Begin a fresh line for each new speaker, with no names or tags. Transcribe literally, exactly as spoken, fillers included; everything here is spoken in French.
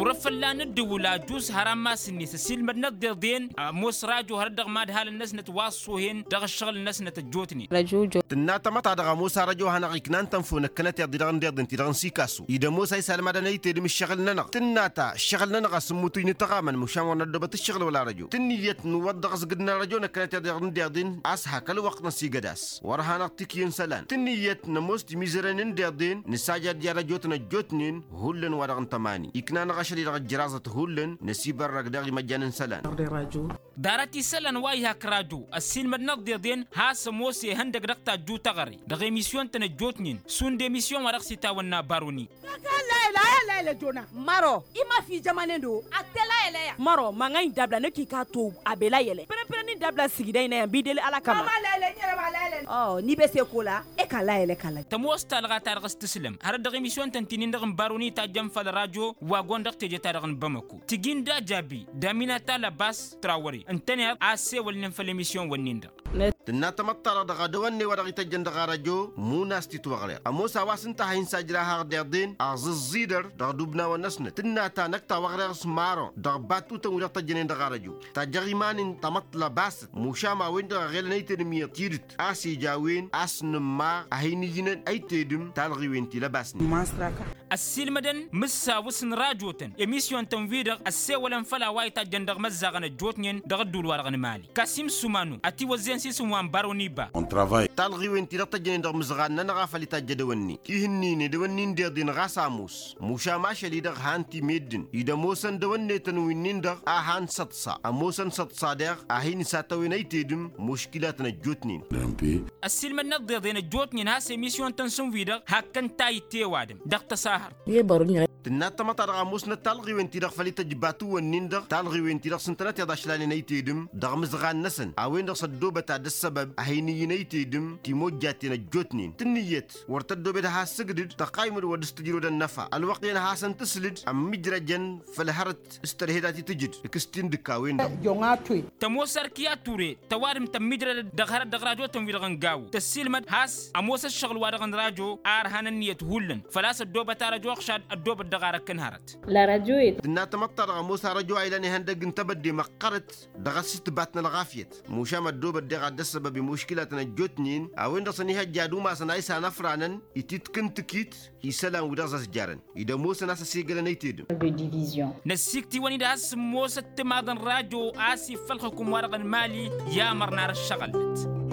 ورفلان الدولة جوز هرما سني سسيل مدنا الدين موس راجو هردغ ماد هال الناس نتواصوهن دغ الشغل الناس نتجوتني
رجو جو
تناتا متا دغ موسى راجو هنا غيكنان تنفون كنت يدي دغن دين تي دغن سيكاسو يدا موسى يسال مدني تي دم الشغل ننا تناتا الشغل ننا سموتو نتقامن مشان وندبت الشغل ولا رجو تنيت نودغ قدنا رجو كنت دغن دين اسها كل وقت نسي قداس ورهانا تكين سلان تنيت نموست ميزرن دين نساجد يا رجو تنجوتنين هولن ورغن تماني يكنان غشري دغ جرازه هولن نسيب الرقداغي مجان سلان
دارتي سلان واي هاك راجو السين مدنا دين هاس موسي هندق دقتا جو تغري دغ ميسيون تنجوتنين سون دي ميسيون ورقسي تاونا باروني
la la jona maro ima fi jamane do atela ele ya maro manga indabla ne kika to abela yele pere pere ni dabla sigida ina ya bidele ala kama mama lele nyere ma lele oh ni be se kola e kala ele kala
tamosta laga targas tislam har da emission tantinin da baroni ta jam fa radio wa gondak te jeta da bamako tiginda jabi damina tala bas trawari antani ase wal nin fa emission waninda
تناتا مطر دغا دواني ورغي تجن دغا رجو مو ناس تتوغلي اموسا واسنتا هين ساجرا هاغ ديردين اغز الزيدر دغ دوبنا ونسن تناتا نكتا وغرغ سمارو دغ باتو تنو تجنين دغا رجو تجريمان تمطلا باس موشاما وين دغ غيل نيتن مير تيرت اسي جاوين اسن ما اهيني جنن اي تيدم تالغي وين تي لباسني
ماستراكا السلمدن مسا وسن راجوتن اميسيون تنفيدر السي ولن فلا واي تجن دغ مزاغن جوتنين دغ دول ورغن مالي كاسيم سومانو اتي وزين سي سومان باروني با
on travaille talغي وين تي تجنين دغ مزغان نغا فلي تجدوني كيهنيني دوانين دير دين غاساموس موشا ماشلي دغ هانتي ميدن يدا موسن دواني تنوينين دغ اهان ساتسا اموسن ساتسا دغ اهين ساتوين اي تيدم مشكلاتنا جوتنين السلمن نقدر دين جوتنين ها سي ميسيون تنسون فيدر هاكن تاي تي وادم دغ تساهر
يبرني
تناتا مطر غاموسنا تالغي وين تي دغ فلي تجباتو ونين دغ تالغي وين تي دغ سنتنات يدا شلالي اي تيدم دغ مزغان نسن اوين دغ صدوبه تاع السبب اهيني ينيتيدم تيموجاتنا جوتنين تنيت ورتدو بدها سجدد تقايم ودستجيرو النفع الوقت ين حسن تسلد ام مجرجن فلهرت استرهداتي تجد كستين دكاوين
جوناتوي
تموسر كيا توري توارم تمجر دغهر دغراجو تنويرغن غاو تسيلمد هاس اموس الشغل وارغن راجو ارهن النيه هولن فلاس الدوبه تاراجو خشاد الدوبه دغاره كنهرت
لا رجو
تنات مطر غموس رجو ايلاني هندق تبدي مقرت دغست باتنا الغافيت موشام الدوبه دغا السبب مشكلتنا جوتنين اوين دصني هجادو ما سناي سانا فرانن يتكن تكيت يسلام ودرس جارن اذا موسى ناس سيغل نيتيد
ديفيزيون
نسيكتي وني داس موسى تمادن راجو اسي فلخكم ورقن مالي يا مرنار الشغلت